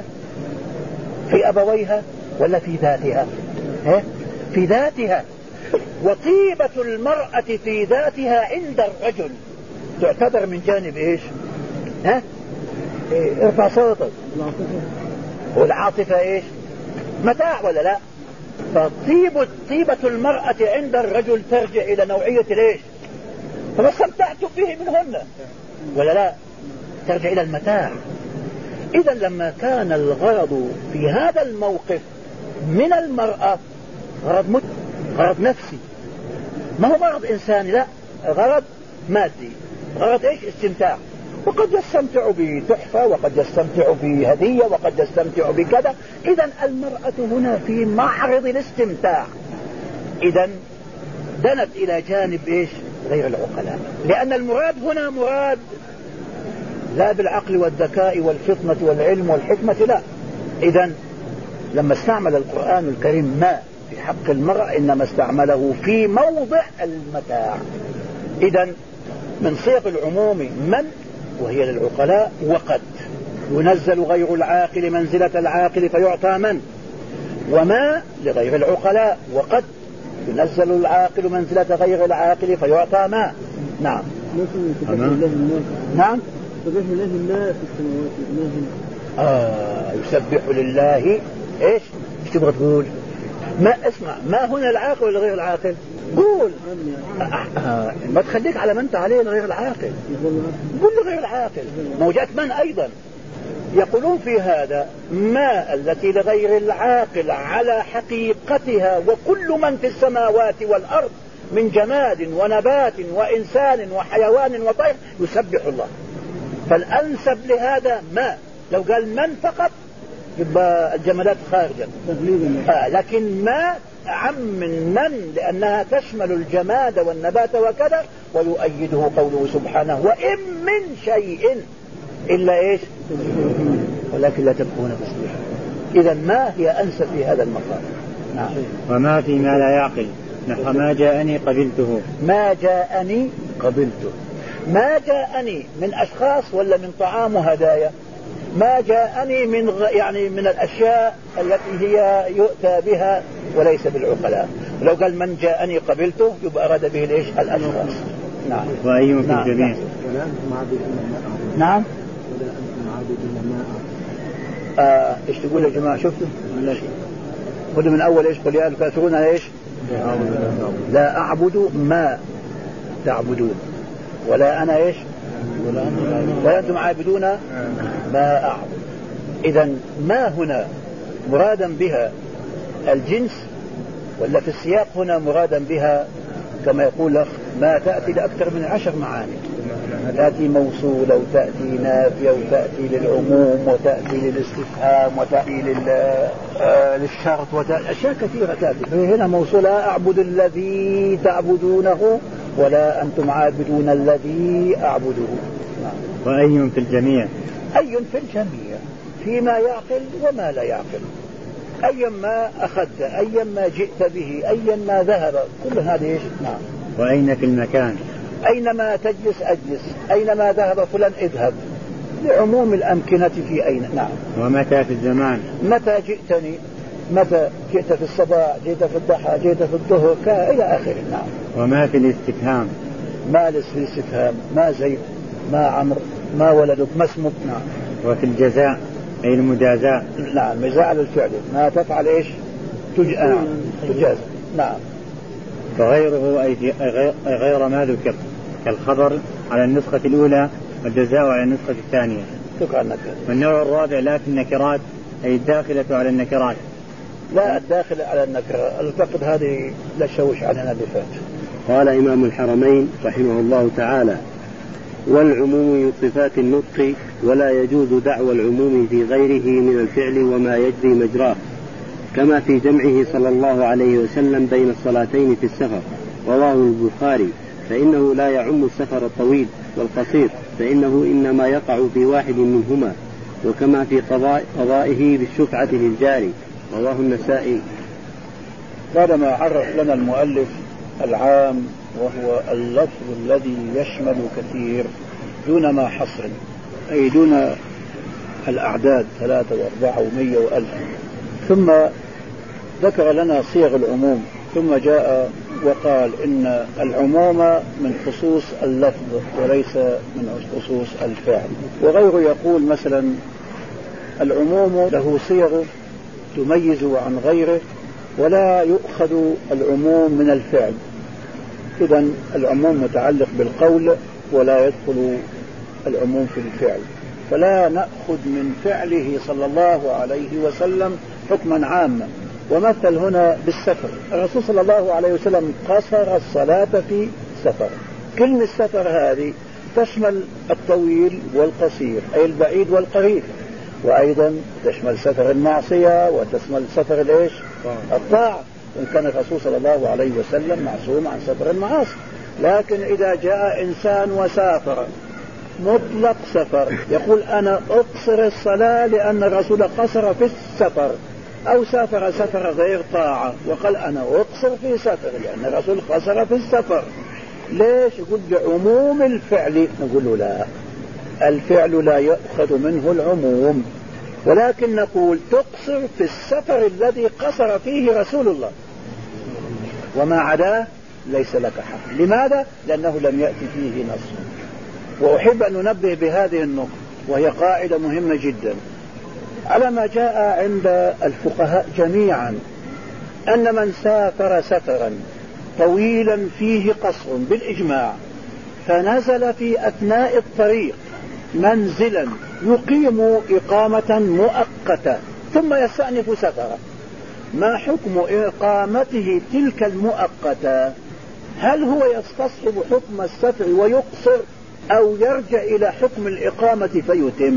في أبويها، ولا في ذاتها؟ في ذاتها. وطيبة المرأة في ذاتها عند الرجل تعتبر من جانب إيش؟ ارفع صوتك. والعاطفة ايش؟ متاع ولا لا؟ فطيبة المرأة عند الرجل ترجع الى نوعية ليش؟ فما استمتعت به منهن ولا لا؟ ترجع الى المتاع. اذا لما كان الغرض في هذا الموقف من المرأة غرض نفسي، ما هو غرض انساني، لا، غرض مادي، غرض ايش؟ استمتاع. وقد يستمتع بتحفة، وقد يستمتع بهدية، وقد يستمتع بكذا. إذن المرأة هنا في معرض الاستمتاع، إذن دنت إلى جانب إيش؟ غير العقلاء، لأن المراد هنا مراد لا بالعقل والذكاء والفطنة والعلم والحكمة، لا. إذن لما استعمل القرآن الكريم ما في حق المرأة إنما استعمله في موضع المتاع. إذن من صيغ العموم من، وهي للعقلاء، وقد ينزل غير العاقل منزلة العاقل فيعطى من، وما لغير العقلاء، وقد ينزل العاقل منزلة غير العاقل فيعطى ما. نعم. نعم. يسبح لله ما في السماوات. يسبح لله ايش تبغى تقول؟ ما اسمع، ما هنا العاقل ولا غير العاقل؟ قول. ما تخليك على ما انت عليه غير العاقل، قول غير العاقل. موجات من ايضا يقولون في هذا ما التي لغير العاقل على حقيقتها، وكل من في السماوات والارض من جماد ونبات وانسان وحيوان وطير يسبح الله. فالانسب لهذا ما، لو قال من فقط يبقى الجمادات خارجا، لكن ما عم من لأنها تشمل الجماد والنبات وكذا. ويؤيده قوله سبحانه وإن من شيء إلا إيش؟ ولكن لا تبقون تصبيحا. إذا ما هي أنسب في هذا المقام. نعم. وما في ما لا يعقل نحو ما جاءني قبلته. ما جاءني قبلته. ما جاءني من أشخاص ولا من طعام وهدايا؟ ما جاءني من يعني من الأشياء التي هي يؤتى بها وليس بالعقلاء. لو قال من جاءني قبلته يبقى أراد به ليش؟ الأشخاص. نعم. وأي في الجميع. نعم. ايش تقول يا جماعة؟ شفتوا؟ خذوا من أول ايش؟ قل يا الكافرون ايش؟ لا أعبد ما تعبدون ولا أنا ايش؟ ولا أنتم عابدون ما أعبد. إذن ما هنا مرادا بها الجنس، ولا في السياق هنا مرادا بها كما يقول لك ما تأتي لأكثر من 10 معاني، تأتي موصولة وتأتي نافية وتأتي للعموم وتأتي للاستفهام وتأتي للشرط وتأتي أشياء كثيرة تأتي. هنا موصولة أعبد الذي تعبدونه ولا أنتم عابدون الذي أعبده. وأي في الجميع. أي في الجميع فيما يعقل وما لا يعقل، أي ما أخذت، أي ما جئت به، أي ما ذهب، كل هذه إيش؟ نعم. وأين في المكان. أينما تجلس أجلس، أينما ذهب فلان اذهب، لعموم الأمكنة في أين. نعم. ومتى في الزمان. متى جئتني، متى جئت في الصباح، جئت في الضحى، جئت في الظهر، إلى آخره. نعم. وما في الاستفهام. ما في الاستفهام، ما زيد، ما عمرو، ما ولدك، ما اسمك. نعم. وفي الجزاء أي المجازاة. نعم. مجازاة على الفعل، ما تفعل إيش؟ تجازى. نعم. فغيره أي غير ما ذكر كالخبر على النسخة الأولى والجزاء على النسخة الثانية. والنوع الرابع لا في النكرات أي الداخلة على النكرات. لا الداخلة على النكرة، الفقد هذه لا شوش علينا بفات. قال إمام الحرمين رحمه الله تعالى والعموم من صفات النطق ولا يجوز دعوى العموم في غيره من الفعل وما يجري مجراه، كما في جمعه صلى الله عليه وسلم بين الصلاتين في السفر رواه البخاري، فإنه لا يعم السفر الطويل والقصير، فإنه إنما يقع في واحد منهما، وكما في قضائه بالشفعة للجاري رواه النسائي. بعدما عرف لنا المؤلف العام وهو اللفظ الذي يشمل كثير دون ما حصر، أي دون الأعداد 3 و4 و100 و1000، ثم ذكر لنا صيغ العموم، ثم جاء وقال إن العموم من خصوص اللفظ وليس من خصوص الفعل. وغيره يقول مثلا العموم له صيغ تميز عن غيره ولا يؤخذ العموم من الفعل، إذن العموم متعلق بالقول ولا يدخل العموم في الفعل، فلا نأخذ من فعله صلى الله عليه وسلم حكما عاما. ومثل هنا بالسفر، الرسول صلى الله عليه وسلم قصر الصلاة في سفر. كلمة السفر هذه تشمل الطويل والقصير أي البعيد والقريب، وأيضا تشمل سفر المعصية وتشمل سفر الإيش؟ الطاعة، وإن كان الرسول صلى الله عليه وسلم معصوم عن سفر المعاصي. لكن إذا جاء إنسان وسافر مطلق سفر يقول أنا أقصر الصلاة لأن الرسول قصر في السفر، أو سافر سفر غير طاعة وقال أنا أقصر في سفر لأن الرسول قصر في السفر، ليش؟ يقول بعموم الفعل. نقول له لا، الفعل لا يأخذ منه العموم، ولكن نقول تقصر في السفر الذي قصر فيه رسول الله، وما عداه ليس لك حق. لماذا؟ لأنه لم يأتي فيه نص. وأحب أن ننبه بهذه النقطة، وهي قاعدة مهمة جدا على ما جاء عند الفقهاء جميعا، أن من سافر سفرا طويلا فيه قصر بالإجماع فنزل في أثناء الطريق منزلا يقيم إقامة مؤقتة ثم يستأنف سفره، ما حكم إقامته تلك المؤقتة؟ هل هو يستصحب حكم السفر ويقصر أو يرجع إلى حكم الإقامة فيتم؟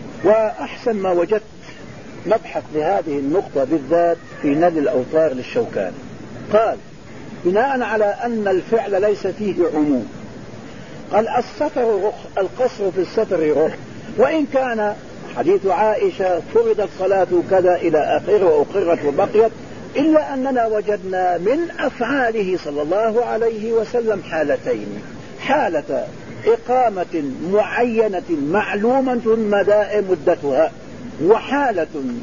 وأحسن ما وجدت مبحث لهذه النقطة بالذات في نيل الأوطار للشوكاني، قال بناء على أن الفعل ليس فيه عموم، قال السفر القصر في السفر رخص، وإن كان حديث عائشة فرضت صلاة كذا إلى آخره وأقرت وبقيت، إلا أننا وجدنا من أفعاله صلى الله عليه وسلم حالتين: حالة إقامة معينة معلومة مدتها، وحالة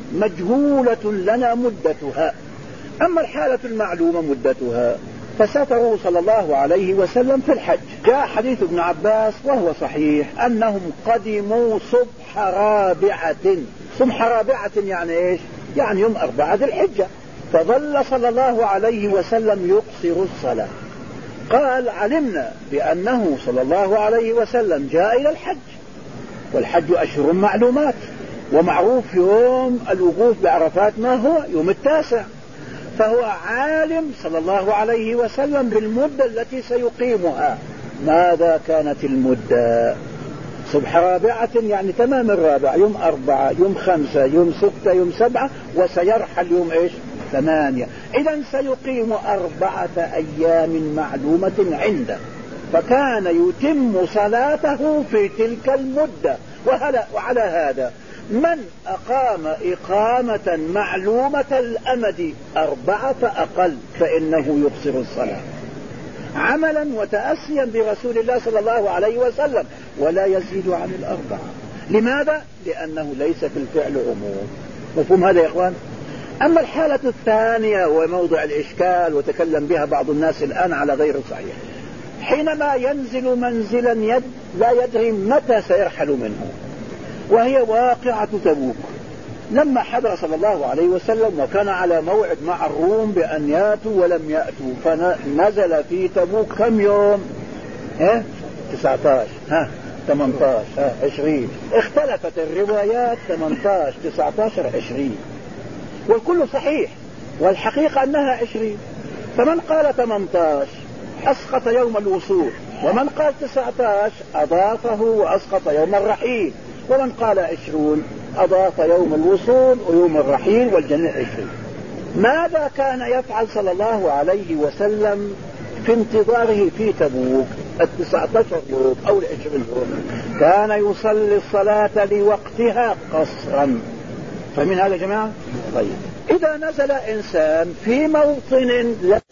مجهولة لنا مدتها. أما الحالة المعلومة مدتها فسافروا صلى الله عليه وسلم في الحج. جاء حديث ابن عباس وهو صحيح أنهم قدموا صبح رابعة. صبح رابعة يعني إيش؟ يعني يوم 4 ذي الحجة. فظل صلى الله عليه وسلم يقصر الصلاة. قال علمنا بأنه صلى الله عليه وسلم جاء إلى الحج، والحج أشهر معلومات، ومعروف يوم الوقوف بعرفات ما هو يوم 9، فهو عالم صلى الله عليه وسلم بالمدة التي سيقيمها. ماذا كانت المدة؟ صبح رابعة يعني تمام الرابع، يوم 4 يوم 5 يوم 6 يوم 7، وسيرحل يوم إيش؟ 8. إذن سيقيم 4 أيام معلومة عنده، فكان يتم صلاته في تلك المدة. وعلى هذا من أقام إقامة معلومة الأمد 4 فأقل فإنه يقصر الصلاة عملا وتأسيا برسول الله صلى الله عليه وسلم، ولا يزيد عن 4. لماذا؟ لأنه ليس في الفعل عموم. مفهوم هذا يا إخوان؟ أما الحالة الثانية وموضع الإشكال وتكلم بها بعض الناس الآن على غير صحيح، حينما ينزل منزلا لا يدري متى سيرحل منه، وهي واقعة تبوك. لما حضر صلى الله عليه وسلم وكان على موعد مع الروم بأن ياتوا ولم يأتوا، فنزل في تبوك كم يوم؟ 19 18 20. اختلفت الروايات 18 19 20، والكل صحيح، والحقيقة أنها 20. فمن قال 18 أسقط يوم الوصول، ومن قال 19 أضافه وأسقط يوم الرحيل، ومن قال 20 أضاف يوم الوصول ويوم الرحيل، والجميع 20. ماذا كان يفعل صلى الله عليه وسلم في انتظاره في تبوك 19 يوم أو 20 يوم؟ كان يصلي الصلاة لوقتها قصرا. فمن هذا يا جماعة؟ طيب، إذا نزل إنسان في موطن